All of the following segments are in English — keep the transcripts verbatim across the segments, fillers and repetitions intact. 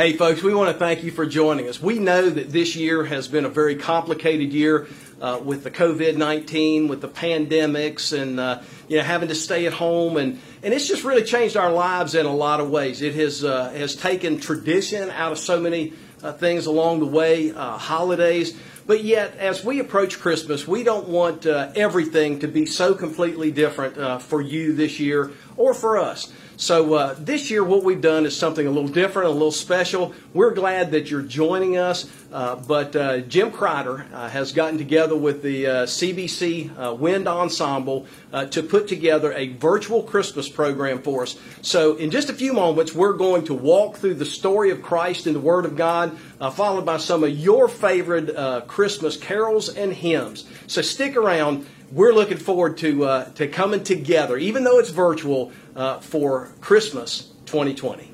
Hey folks, we want to thank you for joining us. We know that this year has been a very complicated year uh, with the COVID nineteen, with the pandemics, and uh, you know having to stay at home, and, and it's just really changed our lives in a lot of ways. It has uh, has taken tradition out of so many uh, things along the way, uh, holidays. But yet, as we approach Christmas, we don't want uh, everything to be so completely different uh, for you this year or for us. So uh, this year what we've done is something a little different, a little special. We're glad that you're joining us, uh, but uh, Jim Kreider uh, has gotten together with the uh, C B C uh, Wind Ensemble uh, to put together a virtual Christmas program for us. So in just a few moments, we're going to walk through the story of Christ in the Word of God, uh, followed by some of your favorite uh, Christmas carols and hymns. So stick around. We're looking forward to uh, to coming together, even though it's virtual, uh, for Christmas twenty twenty.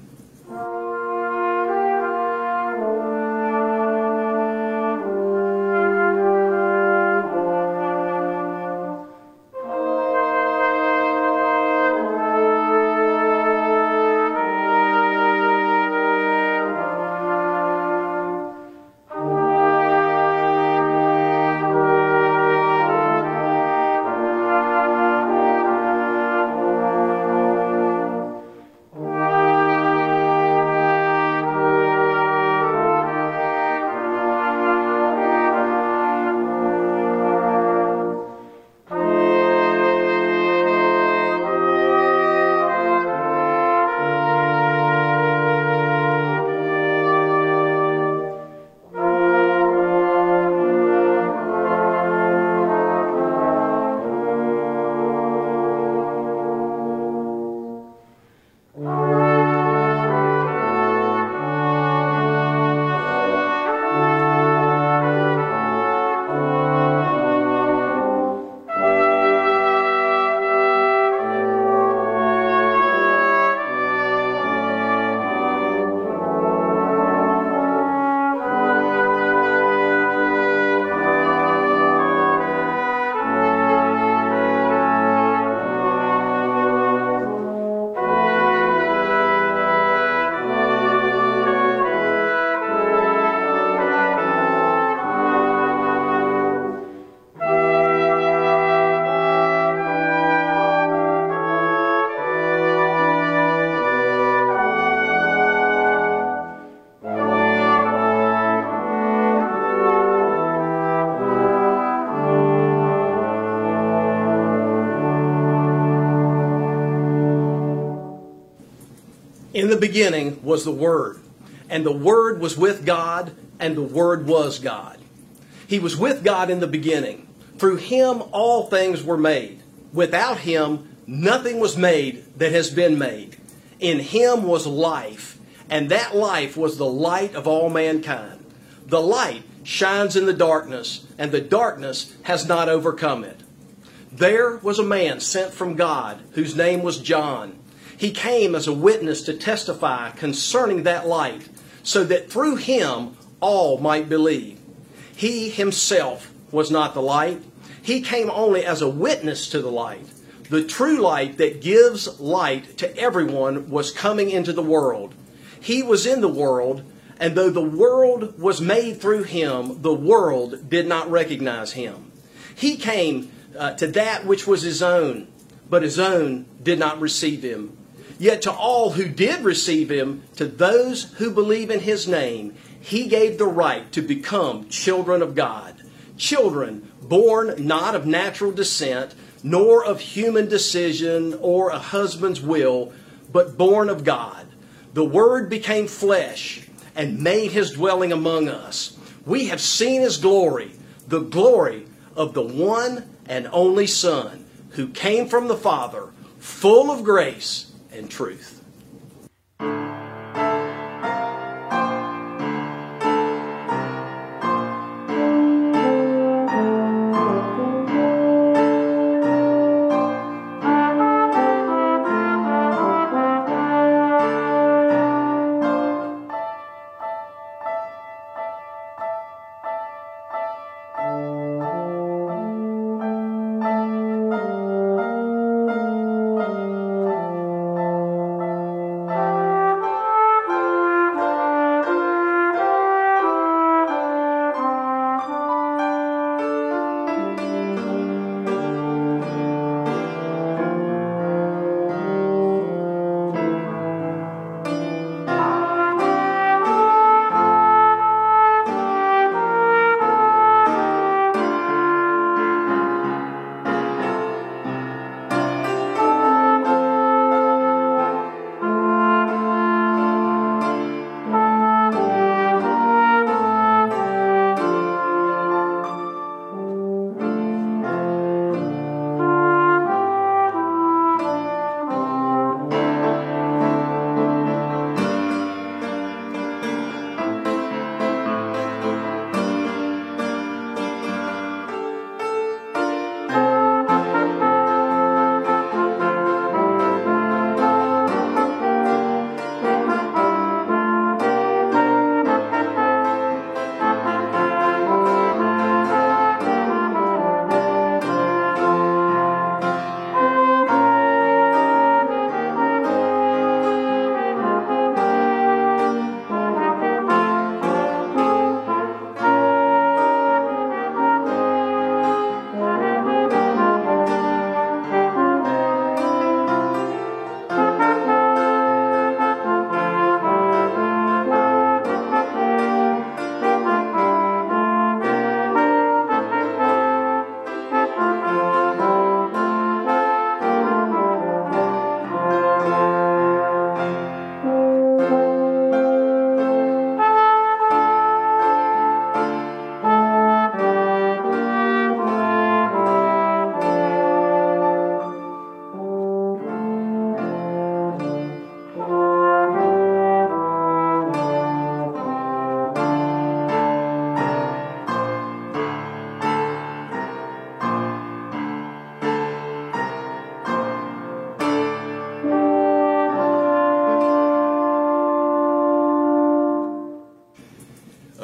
In the beginning was the Word, and the Word was with God, and the Word was God. He was with God in the beginning. Through Him all things were made. Without Him nothing was made that has been made. In Him was life, and that life was the light of all mankind. The light shines in the darkness, and the darkness has not overcome it. There was a man sent from God, whose name was John. He came as a witness to testify concerning that light, so that through him all might believe. He himself was not the light. He came only as a witness to the light. The true light that gives light to everyone was coming into the world. He was in the world, and though the world was made through him, the world did not recognize him. He came uh, to that which was his own, but his own did not receive him. Yet to all who did receive him, to those who believe in his name, he gave the right to become children of God. Children born not of natural descent, nor of human decision or a husband's will, but born of God. The Word became flesh and made his dwelling among us. We have seen his glory, the glory of the one and only Son, who came from the Father, full of grace and truth.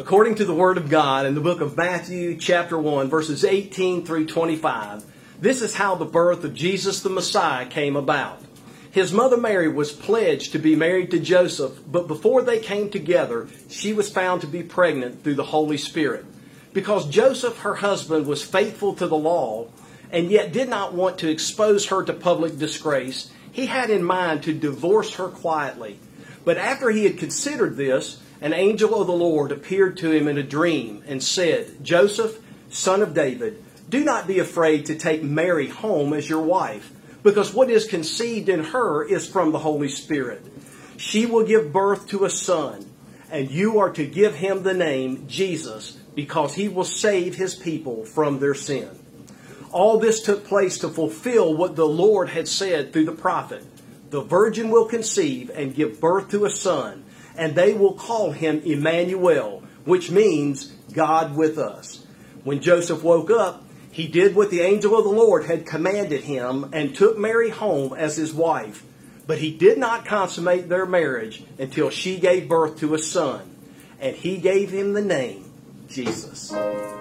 According to the Word of God in the book of Matthew chapter one, verses eighteen through twenty-five, this is how the birth of Jesus the Messiah came about. His mother Mary was pledged to be married to Joseph, but before they came together, she was found to be pregnant through the Holy Spirit. Because Joseph, her husband, was faithful to the law and yet did not want to expose her to public disgrace, he had in mind to divorce her quietly. But after he had considered this, an angel of the Lord appeared to him in a dream and said, "Joseph, son of David, do not be afraid to take Mary home as your wife, because what is conceived in her is from the Holy Spirit. She will give birth to a son, and you are to give him the name Jesus, because he will save his people from their sin." All this took place to fulfill what the Lord had said through the prophet. "The virgin will conceive and give birth to a son, and they will call him Emmanuel," which means God with us. When Joseph woke up, he did what the angel of the Lord had commanded him and took Mary home as his wife. But he did not consummate their marriage until she gave birth to a son, and he gave him the name Jesus.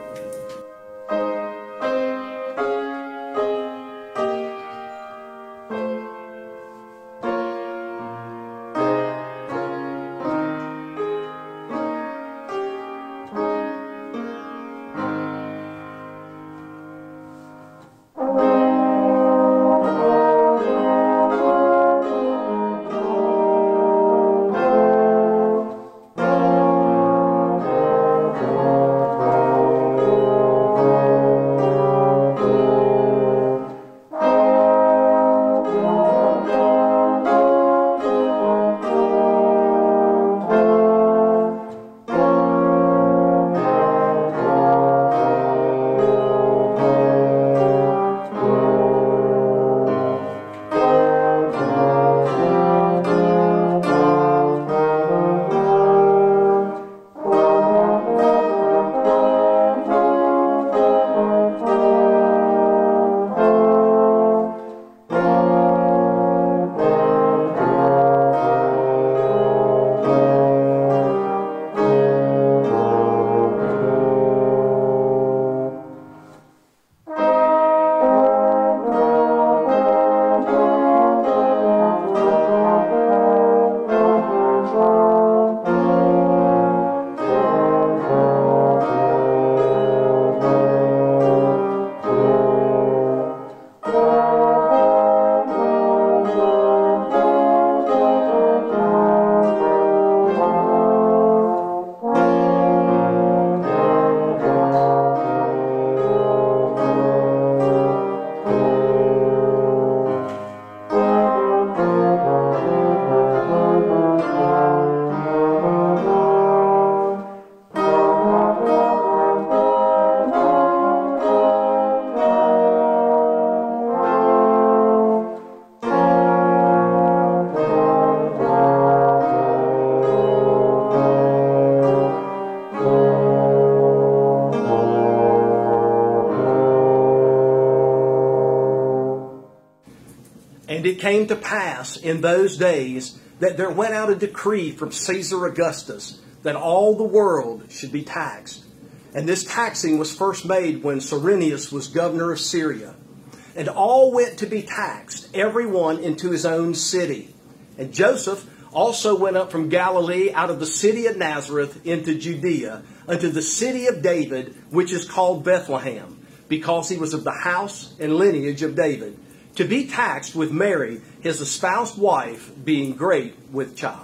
And it came to pass in those days that there went out a decree from Caesar Augustus that all the world should be taxed. And this taxing was first made when Cyrenius was governor of Syria. And all went to be taxed, every one into his own city. And Joseph also went up from Galilee out of the city of Nazareth into Judea, unto the city of David, which is called Bethlehem, because he was of the house and lineage of David, to be taxed with Mary, his espoused wife, being great with child.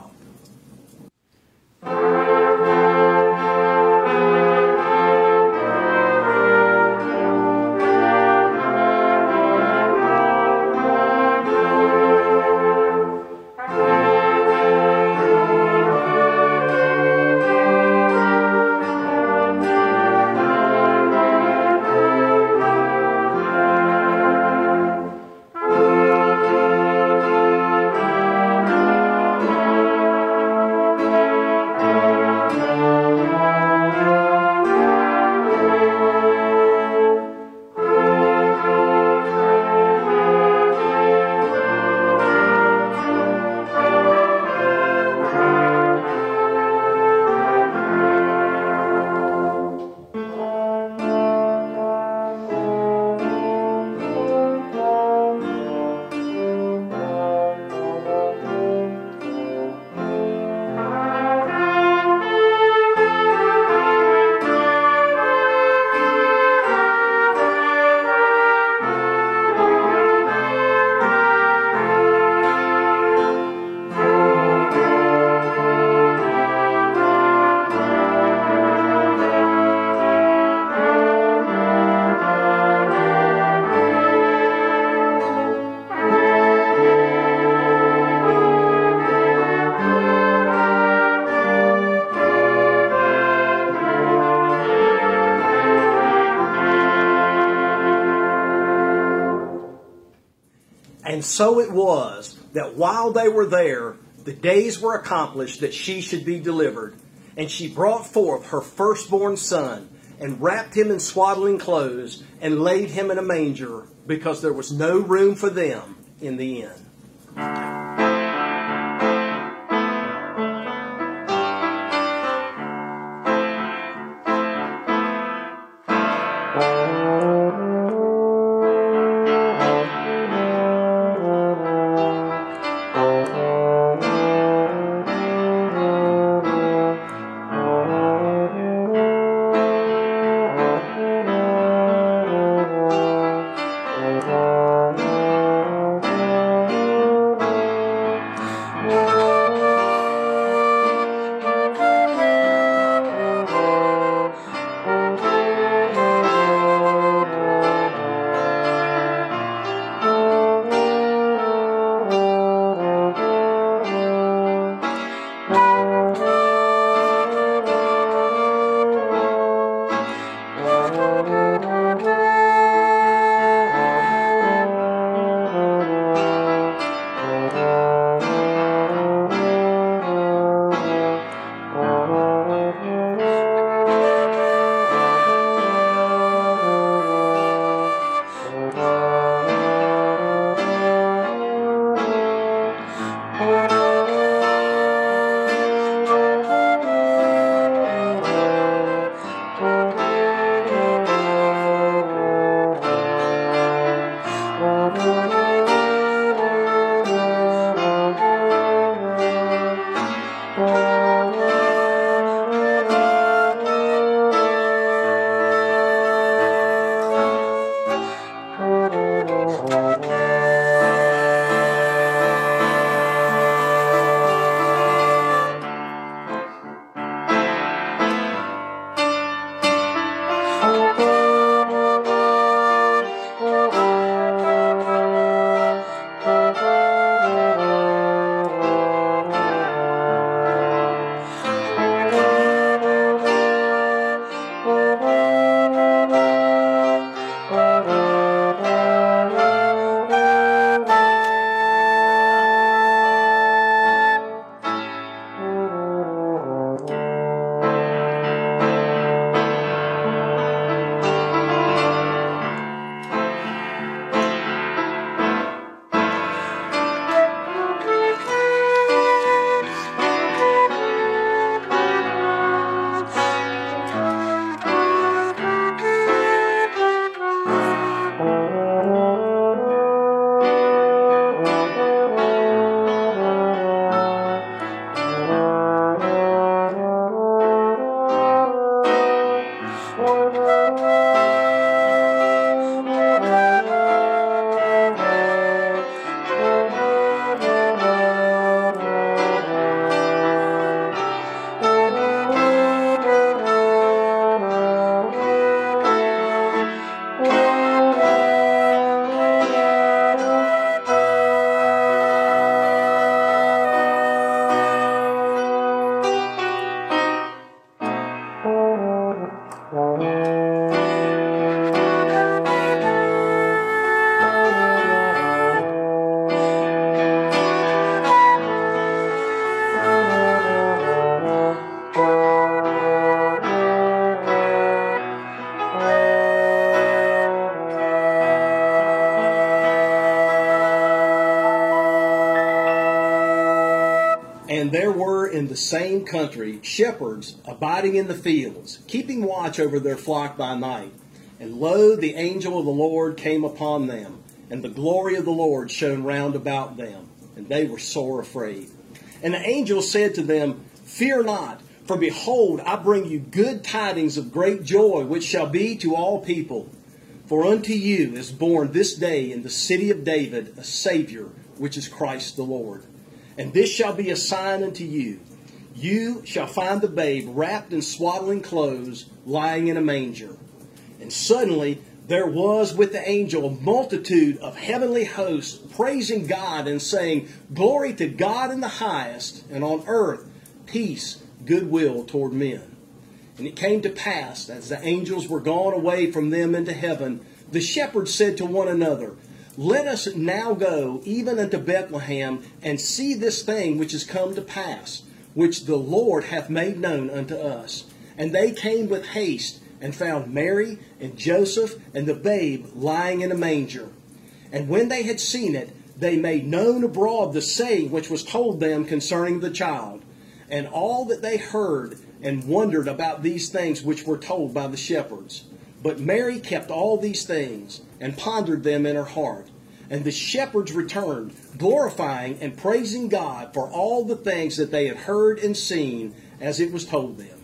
And so it was that while they were there, the days were accomplished that she should be delivered. And she brought forth her firstborn son, and wrapped him in swaddling clothes, and laid him in a manger, because there was no room for them in the inn. And there were in the same country shepherds abiding in the fields, keeping watch over their flock by night. And lo, the angel of the Lord came upon them, and the glory of the Lord shone round about them, and they were sore afraid. And the angel said to them, Fear not, for behold, I bring you good tidings of great joy, which shall be to all people. For unto you is born this day in the city of David a Savior, which is Christ the Lord. And this shall be a sign unto you. You shall find the babe wrapped in swaddling clothes, lying in a manger. And suddenly there was with the angel a multitude of heavenly hosts, praising God and saying, Glory to God in the highest, and on earth peace, goodwill toward men. And it came to pass, as the angels were gone away from them into heaven, the shepherds said to one another, Let us now go even unto Bethlehem, and see this thing which is come to pass, which the Lord hath made known unto us. And they came with haste, and found Mary and Joseph and the babe lying in a manger. And when they had seen it, they made known abroad the saying which was told them concerning the child, and all that they heard, and wondered about these things which were told by the shepherds. But Mary kept all these things, and pondered them in her heart. And the shepherds returned, glorifying and praising God for all the things that they had heard and seen, as it was told them.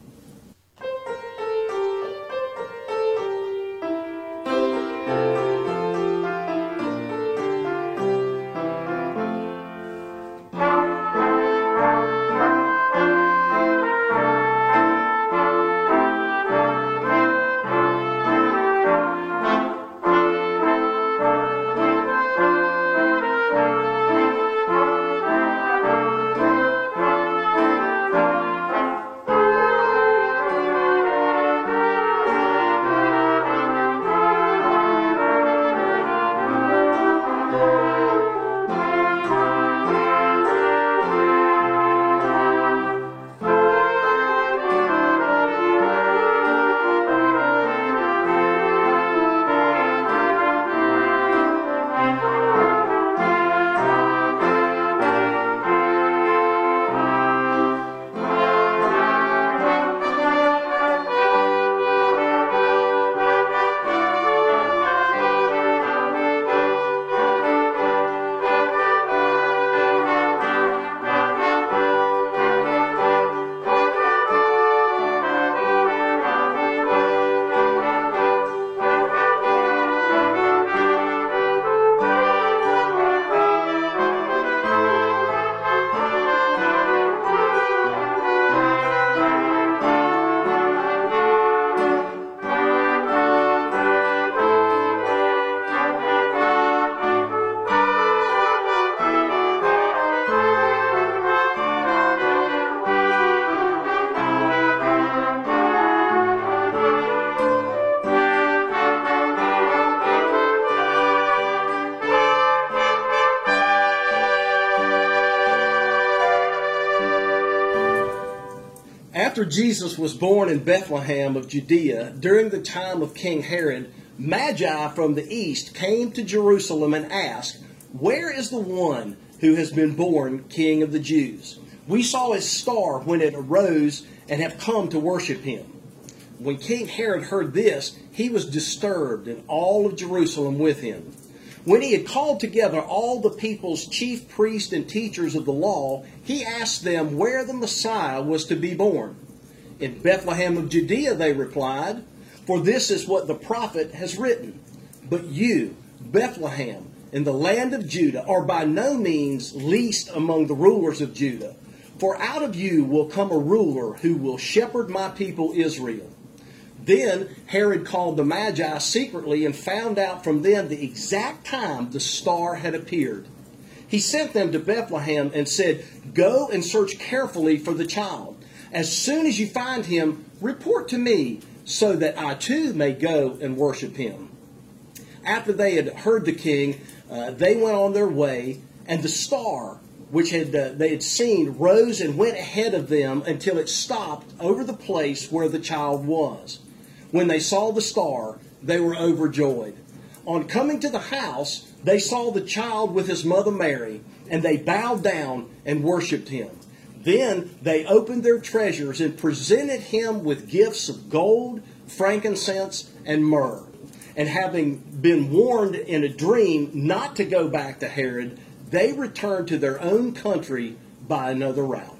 After Jesus was born in Bethlehem of Judea, during the time of King Herod, Magi from the east came to Jerusalem and asked, "Where is the one who has been born King of the Jews? We saw his star when it arose and have come to worship him." When King Herod heard this, he was disturbed, and all of Jerusalem with him. When he had called together all the people's chief priests and teachers of the law, he asked them where the Messiah was to be born. "In Bethlehem of Judea," they replied, "for this is what the prophet has written. But you, Bethlehem, in the land of Judah, are by no means least among the rulers of Judah. For out of you will come a ruler who will shepherd my people Israel." Then Herod called the Magi secretly and found out from them the exact time the star had appeared. He sent them to Bethlehem and said, "Go and search carefully for the child. As soon as you find him, report to me, so that I too may go and worship him." After they had heard the king, uh, they went on their way, and the star which had uh, they had seen rose and went ahead of them until it stopped over the place where the child was. When they saw the star, they were overjoyed. On coming to the house, they saw the child with his mother Mary, and they bowed down and worshipped him. Then they opened their treasures and presented him with gifts of gold, frankincense, and myrrh. And having been warned in a dream not to go back to Herod, they returned to their own country by another route.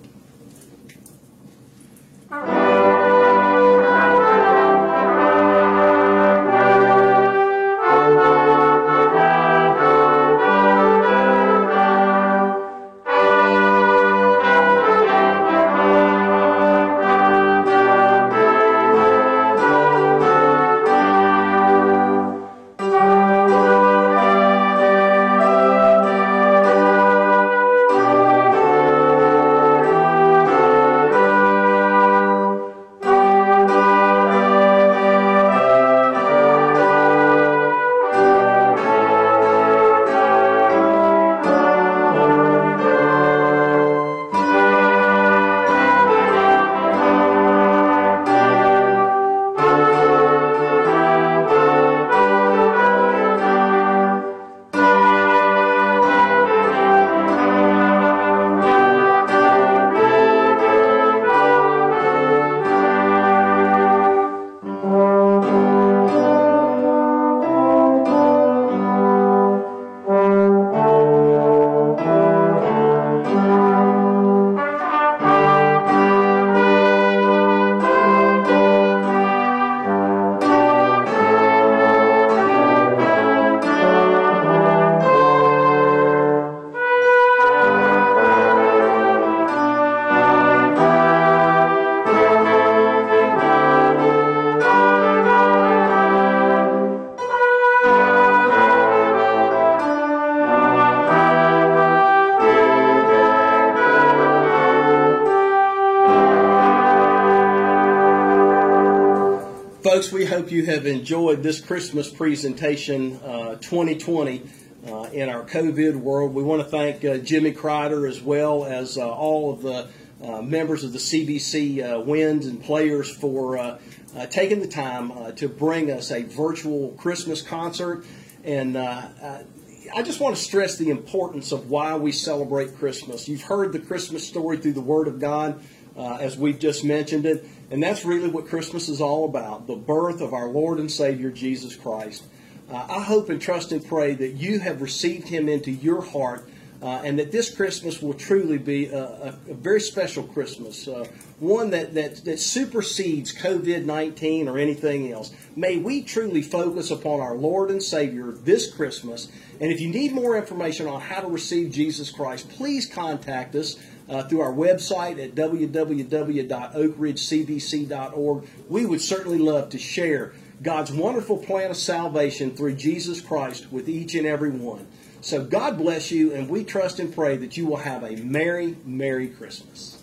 Folks, we hope you have enjoyed this Christmas presentation uh, twenty twenty uh, in our COVID world. We want to thank uh, Jimmy Crider as well as uh, all of the uh, members of the C B C uh, Winds and players for uh, uh, taking the time uh, to bring us a virtual Christmas concert. And uh, uh, I just want to stress the importance of why we celebrate Christmas. You've heard the Christmas story through the Word of God, uh, as we've just mentioned it. And that's really what Christmas is all about, the birth of our Lord and Savior, Jesus Christ. Uh, I hope and trust and pray that you have received Him into your heart uh, and that this Christmas will truly be a, a, a very special Christmas, uh, one that, that, that supersedes COVID nineteen or anything else. May we truly focus upon our Lord and Savior this Christmas. And if you need more information on how to receive Jesus Christ, please contact us Uh, through our website at w w w dot oak ridge c b c dot org. We would certainly love to share God's wonderful plan of salvation through Jesus Christ with each and every one. So God bless you, and we trust and pray that you will have a Merry, Merry Christmas.